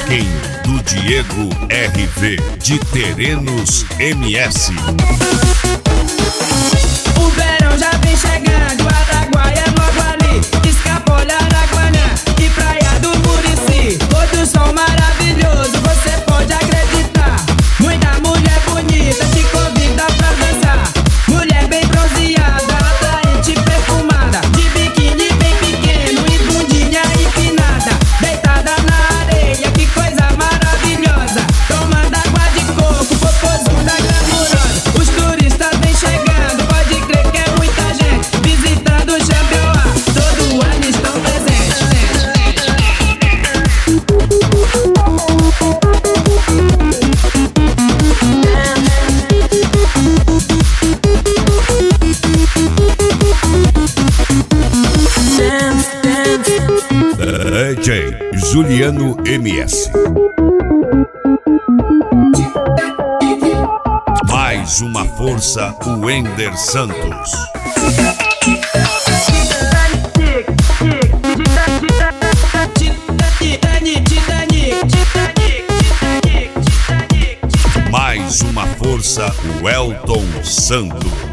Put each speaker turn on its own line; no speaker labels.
Toquem do Diego RV de Terenos MS.
O verão já vem chegando, Araguaia é logo ali, Escapola, Araguanã e Praia do Murici. Todo som maravilhoso, você pode acreditar. Muita mulher bonita te convida pra dançar. Mulher bem bronzeada, atraente, perfumada, de biquíni bem pequeno e bundinha empinada, deitada na areia, que coisa maravilhosa, tomando água de coco, popozuda glamurosa. Os turistas vêm chegando, pode crer que é muita gente visitando o Champion. Todo ano estão presentes.
DJ Juliano MS. Mais uma força, o Wender Santos. Mais uma força, o Elton Santos.